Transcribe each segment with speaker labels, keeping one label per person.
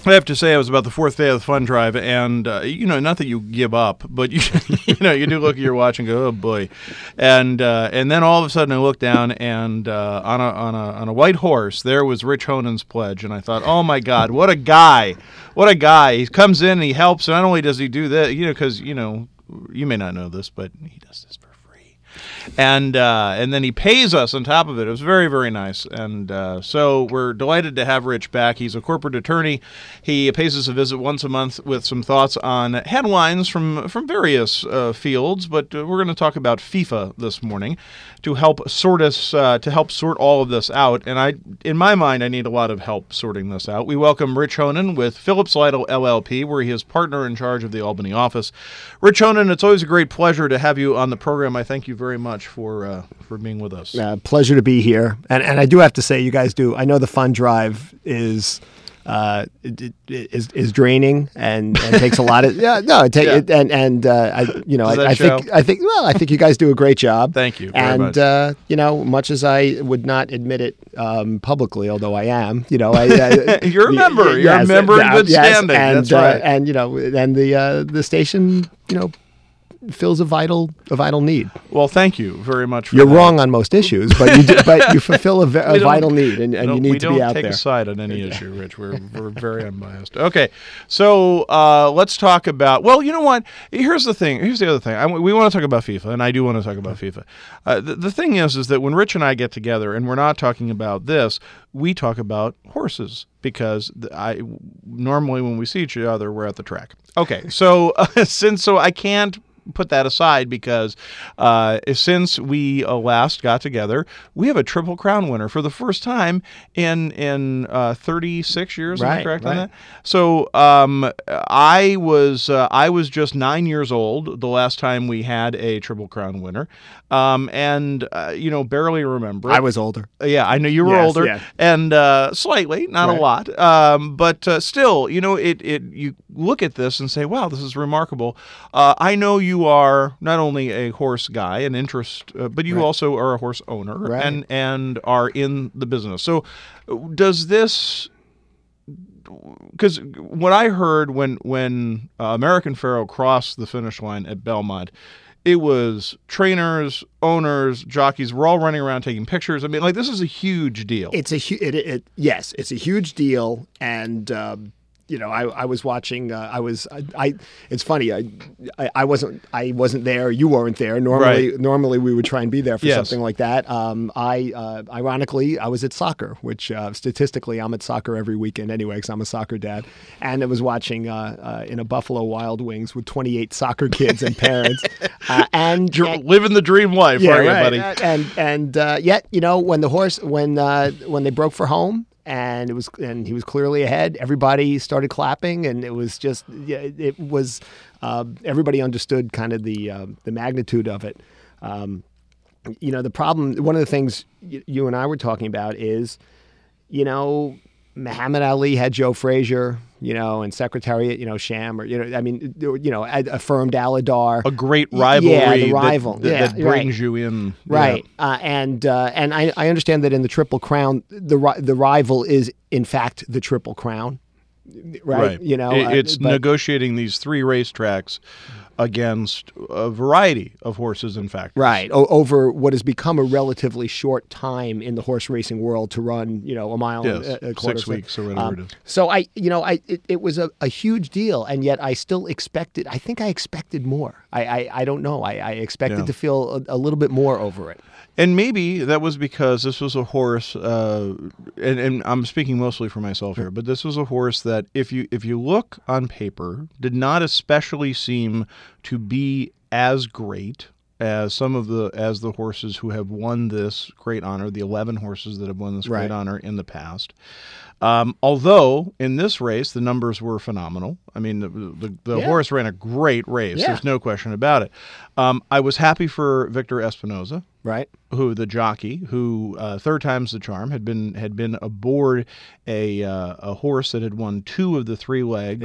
Speaker 1: I have to say, I was about the fourth day of the fun drive, and not that you give up, but you you do look at your watch and go, oh boy, and then all of a sudden I look down, and on a white horse there was Rich Honen's pledge, and I thought, oh my God, what a guy, what a guy! He comes in and he helps. Not only does he do that, because you may not know this, but he does this for free. And then he pays us on top of it. It was very, very nice. And so we're delighted to have Rich back. He's a corporate attorney. He pays us a visit once a month with some thoughts on headlines from various fields. But we're going to talk about FIFA this morning to help sort all of this out. And in my mind, I need a lot of help sorting this out. We welcome Rich Honen with Phillips Lytle LLP, where he is partner in charge of the Albany office. Rich Honen, it's always a great pleasure to have you on the program. I thank you very much for being with us.
Speaker 2: Pleasure to be here. And I do have to say, you guys do. I know the fun drive is draining and takes a lot of I think you guys do a great job.
Speaker 1: Thank you very much.
Speaker 2: Much as I would not admit it publicly, although I am, you're
Speaker 1: a member. You're a member in good standing.
Speaker 2: And,
Speaker 1: that's right.
Speaker 2: And the station fills a vital need.
Speaker 1: Well, thank you very much.
Speaker 2: You're wrong on most issues, but you fulfill a vital need, and you need to be out there.
Speaker 1: We don't take a side on any issue, Rich. We're very unbiased. Okay, so let's talk about. Well, you know what? Here's the thing. Here's the other thing. We want to talk about FIFA, and I do want to talk about FIFA. The thing is that when Rich and I get together, and we're not talking about this, we talk about horses because normally when we see each other, we're at the track. Okay, so so I can't put that aside because since we last got together, we have a Triple Crown winner for the first time in 36 years. Am I correct on that? So I was just 9 years old the last time we had a Triple Crown winner, and barely remember.
Speaker 2: I was older.
Speaker 1: Yeah, I know you were older, yeah. And slightly, not a lot, but still, you look at this and say, wow, this is remarkable. I know you are not only a horse guy, an interest, but you also are a horse owner and are in the business. So does this, because what I heard when American Pharoah crossed the finish line at Belmont, it was trainers, owners, jockeys, we're all running around taking pictures. I mean, this is a huge deal.
Speaker 2: It's a huge deal. And, I was watching. It's funny. I wasn't there. You weren't there. Normally we would try and be there for something like that. Ironically, I was at soccer, which statistically I'm at soccer every weekend anyway, because I'm a soccer dad. And I was watching in a Buffalo Wild Wings with 28 soccer kids and parents, and
Speaker 1: living the dream life, are you, buddy?
Speaker 2: And yet, when the horse when they broke for home. And he was clearly ahead. Everybody started clapping, and it was just everybody understood kind of the magnitude of it. The problem, one of the things you and I were talking about is, Muhammad Ali had Joe Frazier, and Secretariat, Sham, or affirmed Aladar,
Speaker 1: a great rivalry,
Speaker 2: the rival
Speaker 1: that brings you in,
Speaker 2: right? And I understand that in the Triple Crown, the rival is in fact the Triple Crown, right?
Speaker 1: It's negotiating these three racetracks against a variety of horses, in fact.
Speaker 2: Right, over what has become a relatively short time in the horse racing world to run, a mile and a quarter.
Speaker 1: 6 weeks or whatever it is.
Speaker 2: So it was a huge deal, and yet I still expected, I think I expected more. I don't know. I expected to feel a little bit more over it.
Speaker 1: And maybe that was because this was a horse, and I'm speaking mostly for myself here, but this was a horse that, if you look on paper, did not especially seem to be as great as the horses who have won this great honor, the 11 horses that have won this great honor in the past. Although in this race the numbers were phenomenal. I mean, the horse ran a great race. There's no question about it. I was happy for Victor Espinoza, who the jockey, who third time's the charm, had been aboard a horse that had won 2 of the 3 legs,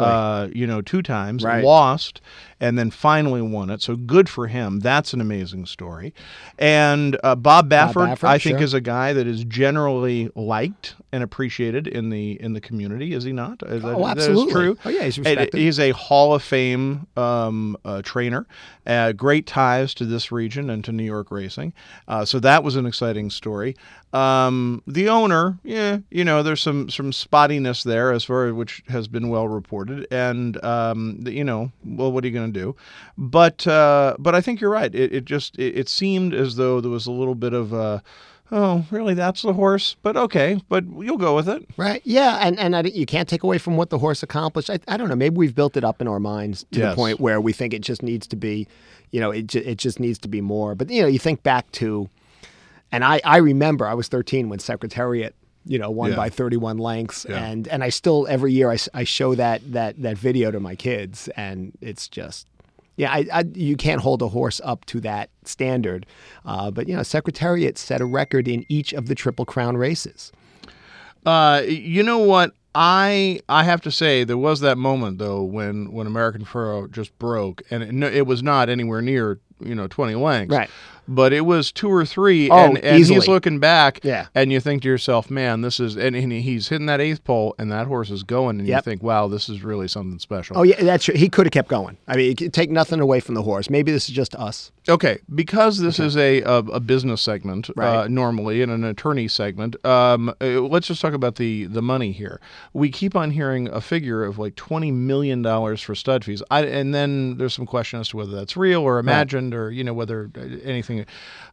Speaker 1: 2 times, lost, and then finally won it. So good for him. That's an amazing story. And Bob Baffert, I think, is a guy that is generally liked and appreciated appreciated in the community, is he not?
Speaker 2: Absolutely.
Speaker 1: That is true.
Speaker 2: Oh, yeah, he's respected.
Speaker 1: He's a Hall of Fame trainer. Great ties to this region and to New York racing. So that was an exciting story. The owner, there's some spottiness there as far as which has been well reported, and well, what are you going to do? But I think you're right. It seemed as though there was a little bit of oh, really? That's the horse? But okay, but you'll go with it.
Speaker 2: Right. Yeah, and you can't take away from what the horse accomplished. I don't know. Maybe we've built it up in our minds to the point where we think it just needs to be, it just needs to be more. But, you think back to, and I remember I was 13 when Secretariat, won by 31 lengths.
Speaker 1: Yeah.
Speaker 2: And I still, every year, I show that video to my kids, and it's just... Yeah, you can't hold a horse up to that standard. But, Secretariat set a record in each of the Triple Crown races.
Speaker 1: You know what? I have to say there was that moment, though, when American Pharoah just broke, and it was not anywhere near, 20 lengths.
Speaker 2: Right.
Speaker 1: But it was 2 or 3,
Speaker 2: and
Speaker 1: he's looking back,
Speaker 2: yeah.
Speaker 1: And you think to yourself, man, this is, and he's hitting that 8th pole, and that horse is going, and you think, wow, this is really something special.
Speaker 2: Oh, yeah, that's true. He could have kept going. I mean, take nothing away from the horse. Maybe this is just us.
Speaker 1: Okay, because this is a business segment,
Speaker 2: right.
Speaker 1: Normally, and an attorney segment, let's just talk about the money here. We keep on hearing a figure of like $20 million for stud fees, and then there's some question as to whether that's real or imagined, right. Or, whether anything...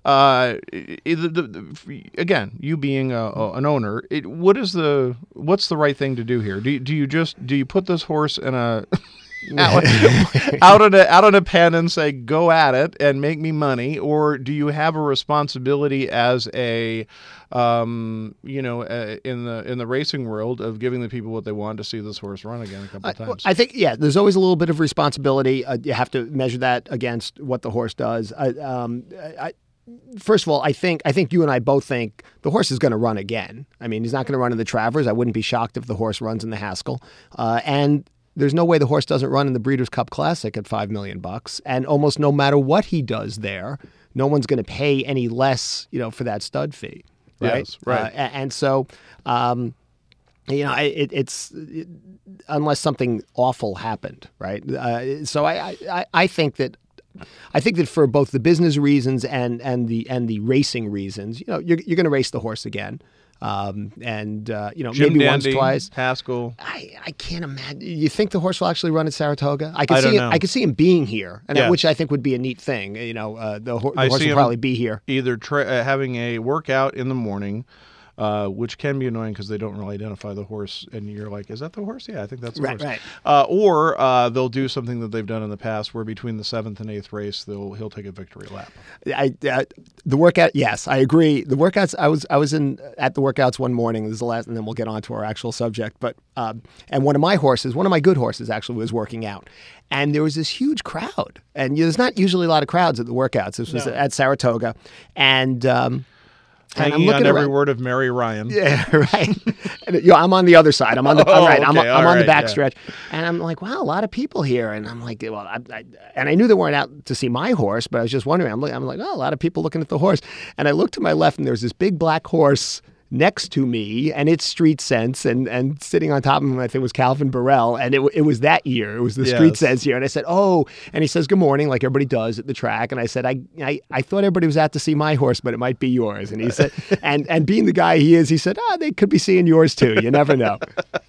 Speaker 1: again, you being an owner, what's the right thing to do here? Do you put this horse in a out on a pen and say go at it and make me money, or do you have a responsibility as a in the racing world of giving the people what they want to see this horse run again a couple of times?
Speaker 2: I think there's always a little bit of responsibility. You have to measure that against what the horse does. First of all, I think you and I both think the horse is going to run again. I mean, he's not going to run in the Travers. I wouldn't be shocked if the horse runs in the Haskell. And there's no way the horse doesn't run in the Breeders' Cup Classic at $5 million. And almost no matter what he does there, no one's going to pay any less, for that stud fee. Right.
Speaker 1: Yes, right.
Speaker 2: And so, it's unless something awful happened, right? So I think that for both the business reasons and the racing reasons, you're going to race the horse again.
Speaker 1: Jim
Speaker 2: Maybe
Speaker 1: Dandy,
Speaker 2: once, twice.
Speaker 1: Haskell.
Speaker 2: I can't imagine. You think the horse will actually run at Saratoga? I could see him being here, and which I think would be a neat thing. The horse will probably be here.
Speaker 1: Either having a workout in the morning, which can be annoying because they don't really identify the horse, and you're like, is that the horse? Yeah, I think that's the horse.
Speaker 2: Right.
Speaker 1: Or they'll do something that they've done in the past, where between the 7th and 8th race, he'll take a victory lap.
Speaker 2: The workout, yes, I agree. The workouts, I was at the workouts one morning. This is the last, and then we'll get on to our actual subject. But and one of my good horses actually was working out, and there was this huge crowd, and there's not usually a lot of crowds at the workouts. This was at Saratoga, and
Speaker 1: hanging on every word of Mary Ryan.
Speaker 2: Yeah, right. And, I'm on the other side. I'm on the I'm on the back stretch, and I'm like, wow, a lot of people here. And I'm like, well, and I knew they weren't out to see my horse, but I was just wondering. I'm like, oh, a lot of people looking at the horse. And I looked to my left, and there was this big black horse next to me, and it's Street Sense, and sitting on top of him, I think it was Calvin Burrell, and it was that year. It was the Street Sense year. And I said, oh, and he says, good morning, like everybody does at the track. And I said, I thought everybody was out to see my horse, but it might be yours. And he said, and being the guy he is, he said, they could be seeing yours too. You never know.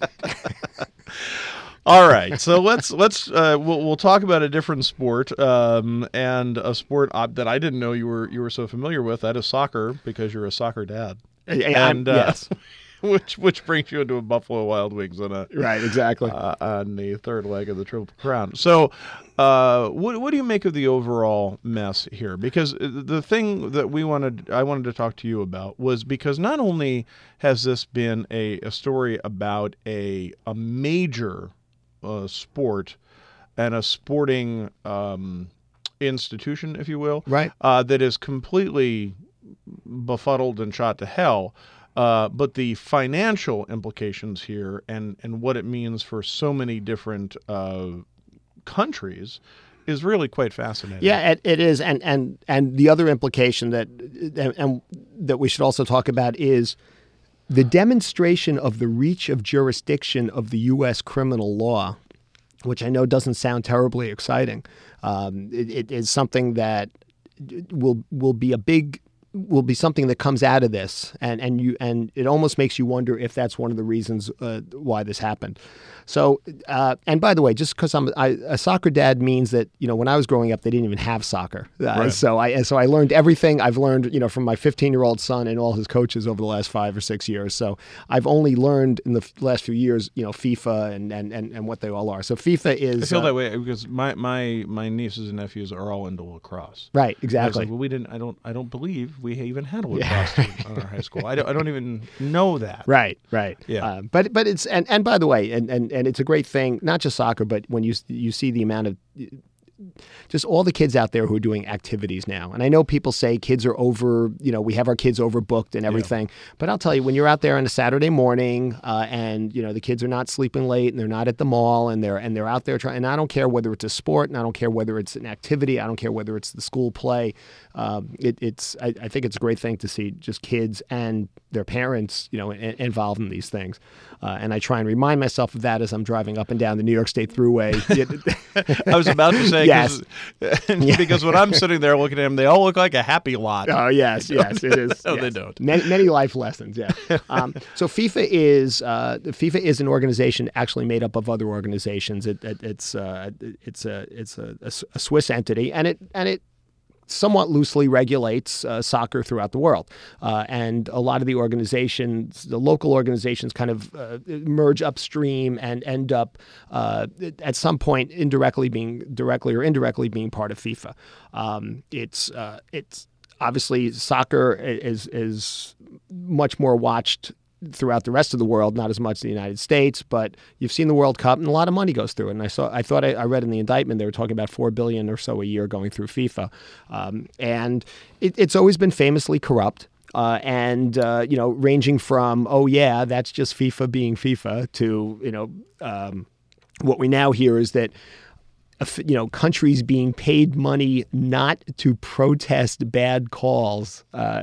Speaker 1: All right, so we'll talk about a different sport, and a sport that I didn't know you were so familiar with. That is soccer, because you're a soccer dad. And
Speaker 2: yes.
Speaker 1: which brings you into a Buffalo Wild Wings
Speaker 2: right, exactly
Speaker 1: on the 3rd leg of the Triple Crown. So, what do you make of the overall mess here? Because the thing that I wanted to talk to you about was because not only has this been a story about a major sport and a sporting institution, if you will,
Speaker 2: right,
Speaker 1: that is completely befuddled and shot to hell, but the financial implications here and what it means for so many different countries is really quite fascinating.
Speaker 2: Yeah, it is, and the other implication that we should also talk about is The demonstration of the reach of jurisdiction of the U.S. criminal law, which I know doesn't sound terribly exciting, it is something that will be something that comes out of this, and it almost makes you wonder if that's one of the reasons why this happened. So, and by the way, just because I'm a soccer dad means that, when I was growing up, they didn't even have soccer.
Speaker 1: Right.
Speaker 2: So I learned everything I've learned, from my 15-year-old son and all his coaches over the last 5 or 6 years. So I've only learned in the last few years, FIFA and what they all are. So FIFA is.
Speaker 1: I feel that way because my nieces and nephews are all into lacrosse.
Speaker 2: Right. Exactly.
Speaker 1: Well, we didn't. I don't believe we even had a lacrosse team on our high school. I don't even know that.
Speaker 2: Right.
Speaker 1: Yeah.
Speaker 2: But it's and by the way, and it's a great thing, not just soccer, but when you see the amount of just all the kids out there who are doing activities now. And I know people say kids are over, we have our kids overbooked and everything. Yeah. But I'll tell you, when you're out there on a Saturday morning and, the kids are not sleeping late and they're not at the mall and they're out there trying, and I don't care whether it's a sport and I don't care whether it's an activity, I don't care whether it's the school play. I think it's a great thing to see just kids and their parents, involved in these things. And I try and remind myself of that as I'm driving up and down the New York State Thruway.
Speaker 1: I was about to say,
Speaker 2: yes.
Speaker 1: Because when I'm sitting there looking at them, they all look like a happy lot.
Speaker 2: Oh, yes, it is.
Speaker 1: No,
Speaker 2: yes.
Speaker 1: they don't.
Speaker 2: Many life lessons, yeah. So FIFA is an organization actually made up of other organizations. It's a Swiss entity, and it somewhat loosely regulates soccer throughout the world. And a lot of the local organizations kind of merge upstream and end up at some point directly or indirectly being part of FIFA. It's obviously soccer is much more watched throughout the rest of the world, not as much the United States, but you've seen the World Cup and a lot of money goes through it. And I read in the indictment they were talking about $4 billion or so a year going through FIFA. And it's always been famously corrupt. Ranging from, that's just FIFA being FIFA to, what we now hear is that countries being paid money not to protest bad calls.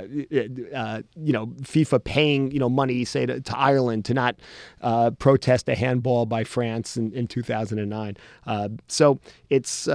Speaker 2: FIFA paying money, say to Ireland to not protest a handball by France in 2009. So it's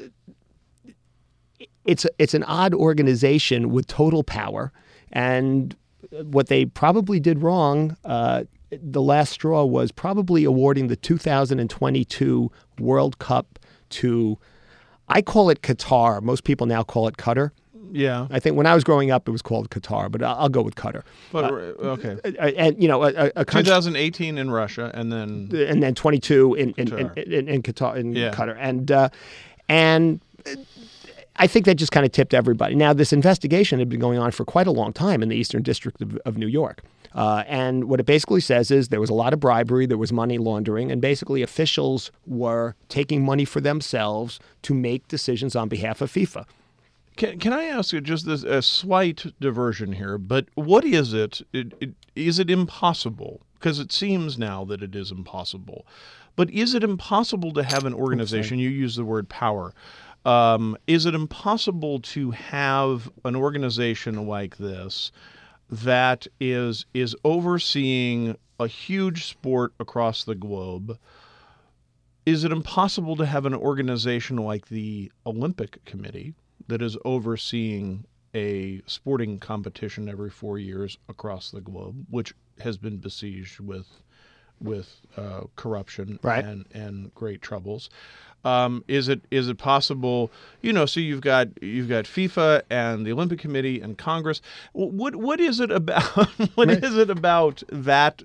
Speaker 2: an odd organization with total power, and what they probably did wrong. The last straw was probably awarding the 2022 World Cup to, I call it Qatar. Most people now call it Qatar.
Speaker 1: Yeah.
Speaker 2: I think when I was growing up, it was called Qatar, but I'll go with Qatar.
Speaker 1: But okay.
Speaker 2: And a country,
Speaker 1: 2018 in Russia, and then
Speaker 2: 22 in
Speaker 1: Qatar.
Speaker 2: in Qatar, and I think that just kind of tipped everybody. Now, this investigation had been going on for quite a long time in the Eastern District of New York. And what it basically says is there was a lot of bribery, there was money laundering, and basically officials were taking money for themselves to make decisions on behalf of FIFA.
Speaker 1: Can I ask you just a slight diversion here, but what is it? Is it impossible? Because it seems now that it is impossible. But is it impossible to have an organization, you use the word power, is it impossible to have an organization like this that is overseeing a huge sport across the globe? Is it impossible to have an organization like the Olympic Committee that is overseeing a sporting competition every 4 years across the globe, which has been besieged with corruption and great troubles? Is it possible? So you've got FIFA and the Olympic Committee and Congress. What is it about? What is it about that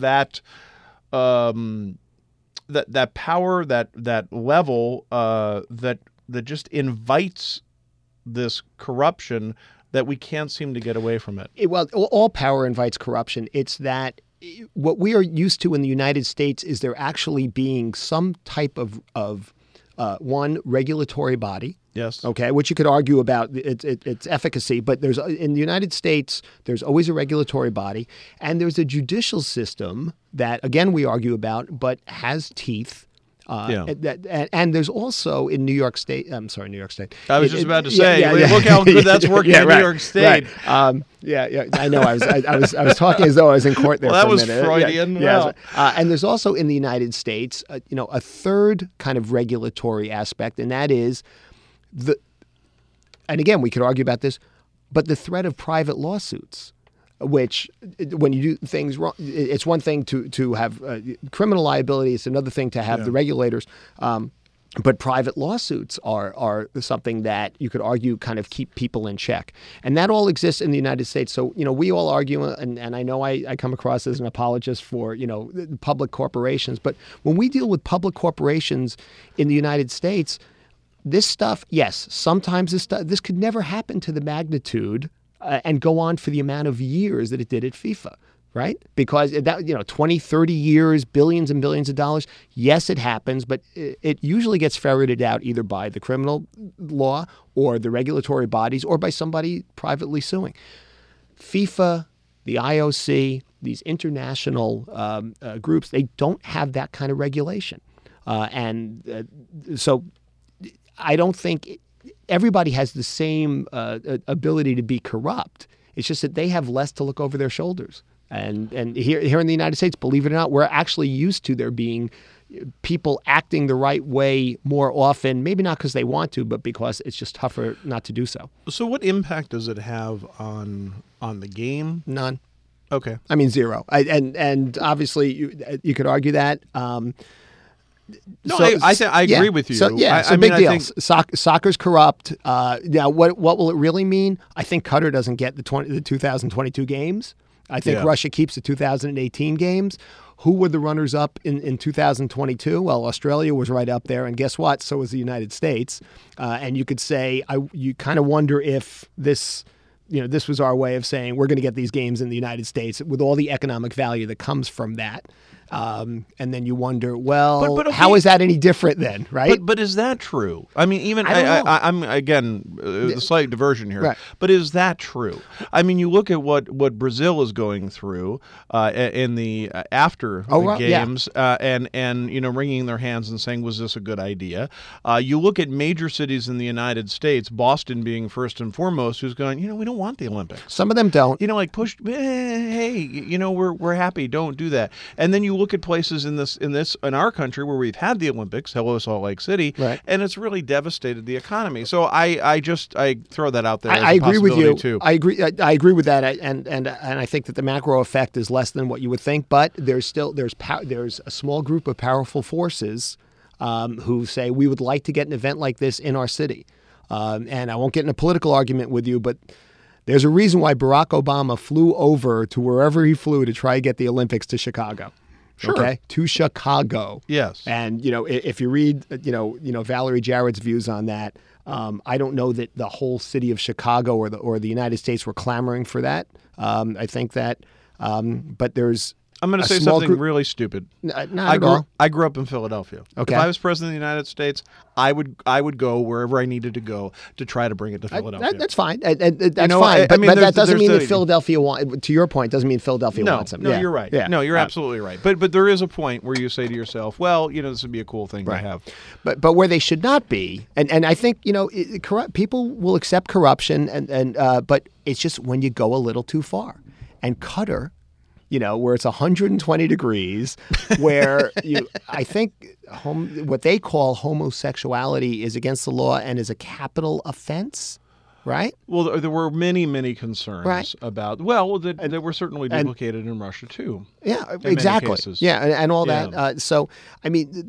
Speaker 1: power, that level that just invites this corruption that we can't seem to get away from it?
Speaker 2: Well, all power invites corruption. It's that what we are used to in the United States is there actually being some type of one regulatory body.
Speaker 1: Yes.
Speaker 2: Okay, which you could argue about its efficacy, but there's in the United States there's always a regulatory body, and there's a judicial system that again we argue about, but has teeth
Speaker 1: Yeah.
Speaker 2: And there's also in New York State. I'm sorry, New York State.
Speaker 1: I was just about to say, look how good that's working in New York State.
Speaker 2: Right. Yeah. I know. I was talking as though I was in court there.
Speaker 1: Well,
Speaker 2: for
Speaker 1: that
Speaker 2: a
Speaker 1: was
Speaker 2: minute.
Speaker 1: Freudian.
Speaker 2: Yeah. And there's also in the United States, a third kind of regulatory aspect, and that is and again, we could argue about this, but the threat of private lawsuits. Which, when you do things wrong, it's one thing to have criminal liability. It's another thing to have the regulators. But private lawsuits are something that you could argue kind of keep people in check. And that all exists in the United States. So, we all argue, and I know I come across as an apologist for, public corporations. But when we deal with public corporations in the United States, this stuff, yes, sometimes this could never happen to the magnitude and go on for the amount of years that it did at FIFA, right? Because that 20, 30 years, billions and billions of dollars, yes, it happens, but it usually gets ferreted out either by the criminal law or the regulatory bodies or by somebody privately suing. FIFA, the IOC, these international groups, they don't have that kind of regulation. So I don't think everybody has the same ability to be corrupt. It's just that they have less to look over their shoulders. And here in the United States, believe it or not, we're actually used to there being people acting the right way more often, maybe not because they want to, but because it's just tougher not to do so.
Speaker 1: So what impact does it have on the game?
Speaker 2: None.
Speaker 1: Okay.
Speaker 2: I mean, zero. And obviously, you could argue that.
Speaker 1: No, I agree with you.
Speaker 2: So, big deal. Soccer's corrupt. Now, what will it really mean? I think Qatar doesn't get the 2022 games. I think Russia keeps the 2018 games. Who were the runners-up in 2022? Well, Australia was right up there, and guess what? So was the United States. And you could say, you kind of wonder if this was our way of saying we're going to get these games in the United States with all the economic value that comes from that. And then you wonder, well, but okay, how is that any different then, right?
Speaker 1: But is that true? I mean, even I'm again a slight diversion here.
Speaker 2: Right.
Speaker 1: But is that true? I mean, you look at what Brazil is going through in the after the games, and wringing their hands and saying, was this a good idea? You look at major cities in the United States, Boston being first and foremost, who's going, we don't want the Olympics.
Speaker 2: Some of them don't.
Speaker 1: Like push. Hey, we're happy. Don't do that. And then you look at places in our country where we've had the Olympics, hello Salt Lake City,
Speaker 2: right,
Speaker 1: and it's really devastated the economy. So I throw that out there.
Speaker 2: I agree with you.
Speaker 1: Too.
Speaker 2: I agree with that, and I think that the macro effect is less than what you would think. But there's a small group of powerful forces who say we would like to get an event like this in our city, and I won't get in a political argument with you, but there's a reason why Barack Obama flew over to wherever he flew to try to get the Olympics to Chicago.
Speaker 1: Sure.
Speaker 2: Okay, to Chicago.
Speaker 1: Yes.
Speaker 2: And if you read Valerie Jarrett's views on that, I don't know that the whole city of Chicago or the United States were clamoring for that. I think that, but there's.
Speaker 1: I'm going to say something really stupid.
Speaker 2: Not at all.
Speaker 1: I grew up in Philadelphia.
Speaker 2: Okay.
Speaker 1: If I was president of the United States, I would go wherever I needed to go to try to bring it to Philadelphia.
Speaker 2: That's fine. That's fine. But that doesn't mean that Philadelphia to your point, doesn't mean Philadelphia wants them.
Speaker 1: No, you're right. Yeah. No, you're absolutely right. But there is a point where you say to yourself, well, this would be a cool thing to have.
Speaker 2: But where they should not be, and I think people will accept corruption, but it's just when you go a little too far. And Qatar, where it's 120 degrees, where I think what they call homosexuality is against the law and is a capital offense, right?
Speaker 1: Well, there were many, many concerns about, that they were certainly duplicated in Russia too.
Speaker 2: Yeah, exactly. Yeah, and all that. So, I mean,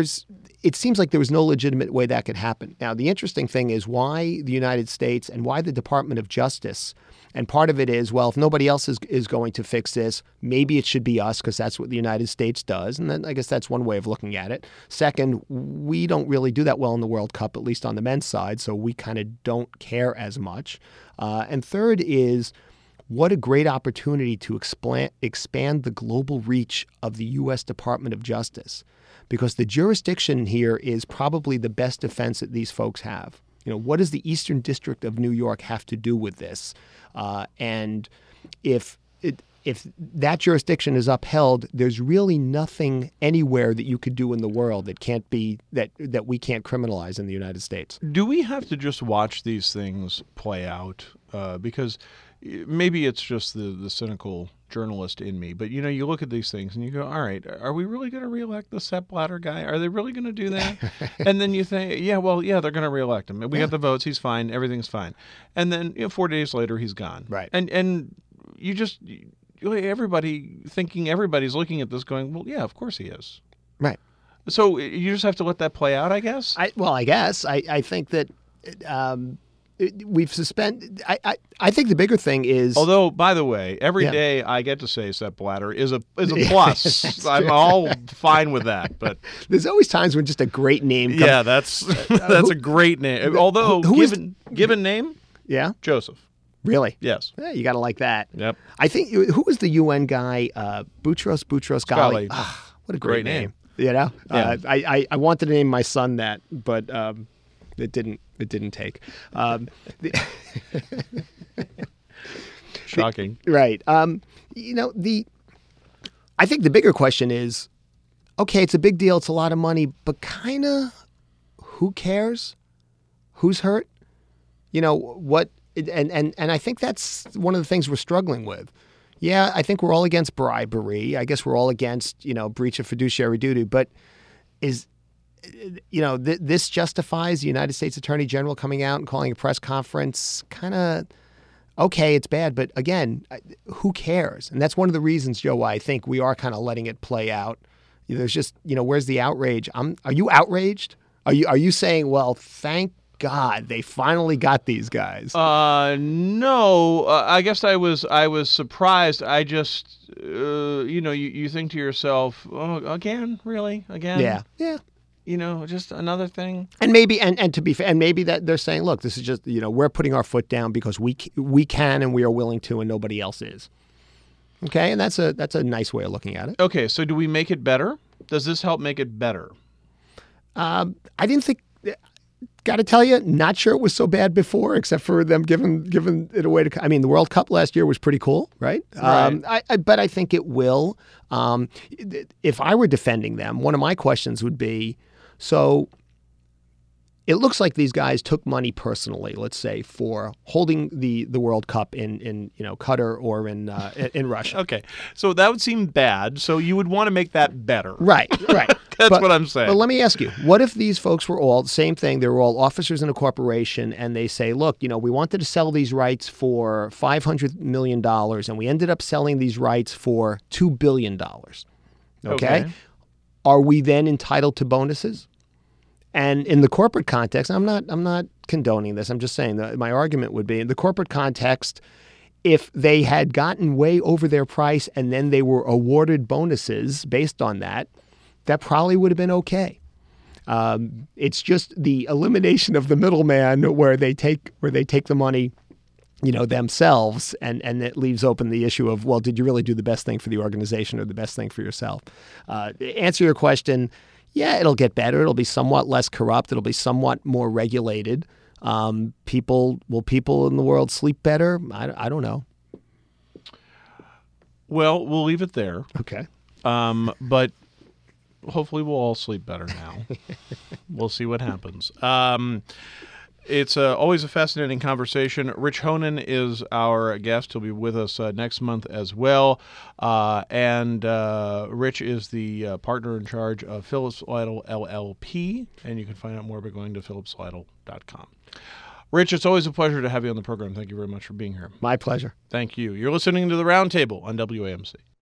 Speaker 2: it seems like there was no legitimate way that could happen. Now, the interesting thing is why the United States and why the Department of Justice. And part of it is, if nobody else is going to fix this, maybe it should be us because that's what the United States does. And then I guess that's one way of looking at it. Second, we don't really do that well in the World Cup, at least on the men's side, so we kind of don't care as much. And third is, what a great opportunity to expand the global reach of the U.S. Department of Justice, because the jurisdiction here is probably the best defense that these folks have. What does the Eastern District of New York have to do with this? And if if that jurisdiction is upheld, there's really nothing anywhere that you could do in the world that can't be that we can't criminalize in the United States.
Speaker 1: Do we have to just watch these things play out? Because maybe it's just the cynical journalist in me, but you look at these things and you go, all right, are we really going to reelect the Sepp Blatter guy? Are they really going to do that? And then you think, they're going to reelect him. We got the votes, he's fine, everything's fine. And then 4 days later, he's gone.
Speaker 2: Right.
Speaker 1: And everybody's looking at this going, well, yeah, of course he is.
Speaker 2: Right.
Speaker 1: So you just have to let that play out, I guess?
Speaker 2: I think that we've suspended. I think the bigger thing is.
Speaker 1: Although, by the way, every day I get to say Sepp Blatter is a plus. I'm all fine with that. But
Speaker 2: there's always times when just a great name comes.
Speaker 1: Yeah, that's a great name. Although, given name?
Speaker 2: Yeah.
Speaker 1: Joseph.
Speaker 2: Really?
Speaker 1: Yes.
Speaker 2: Yeah, you got to like that.
Speaker 1: Yep.
Speaker 2: I think, who was the UN guy? Boutros Ghali. What a great name.
Speaker 1: Yeah.
Speaker 2: I wanted to name my son that, but it didn't take.
Speaker 1: Shocking.
Speaker 2: Right. I think the bigger question is, okay, it's a big deal. It's a lot of money, but kind of who cares? Who's hurt? What? And I think that's one of the things we're struggling with. Yeah, I think we're all against bribery. I guess we're all against, breach of fiduciary duty. But this justifies the United States Attorney General coming out and calling a press conference kind of, okay, it's bad. But again, who cares? And that's one of the reasons, Joe, why I think we are kind of letting it play out. There's just, where's the outrage? Are you outraged? Are you saying, well, thank God, they finally got these guys?
Speaker 1: No, I guess I was surprised. I just, you think to yourself, oh, again, really, again?
Speaker 2: Yeah.
Speaker 1: Just another thing.
Speaker 2: And maybe, and to be fair, and maybe that they're saying, look, this is just, we're putting our foot down because we can and we are willing to, and nobody else is. Okay, and that's a nice way of looking at it.
Speaker 1: Okay, so do we make it better? Does this help make it better?
Speaker 2: I didn't think. Got to tell you, not sure it was so bad before, except for them giving it away to. I mean, the World Cup last year was pretty cool, right?
Speaker 1: Right.
Speaker 2: But I think it will. If I were defending them, one of my questions would be, so it looks like these guys took money personally, let's say, for holding the World Cup in Qatar or in Russia.
Speaker 1: Okay, so that would seem bad. So you would want to make that better,
Speaker 2: right?
Speaker 1: That's what I'm saying.
Speaker 2: But let me ask you, what if these folks were all the same thing? They were all officers in a corporation, and they say, look, we wanted to sell these rights for $500 million, and we ended up selling these rights for $2 billion. Okay. Are we then entitled to bonuses? And in the corporate context, I'm not condoning this. I'm just saying that my argument would be in the corporate context, if they had gotten way over their price and then they were awarded bonuses based on that, that probably would have been okay. It's just the elimination of the middleman where they take the money, themselves, and it leaves open the issue of, well, did you really do the best thing for the organization or the best thing for yourself? Answer your question. Yeah, it'll get better. It'll be somewhat less corrupt. It'll be somewhat more regulated. People in the world sleep better? I don't know. Well,
Speaker 1: we'll leave it there.
Speaker 2: Okay.
Speaker 1: But hopefully we'll all sleep better now. We'll see what happens. It's always a fascinating conversation. Rich Honan is our guest. He'll be with us next month as well. And Rich is the partner in charge of Phillips Lytle LLP, and you can find out more by going to phillipslytle.com. Rich, it's always a pleasure to have you on the program. Thank you very much for being here.
Speaker 2: My pleasure.
Speaker 1: Thank you. You're listening to The Roundtable on WAMC.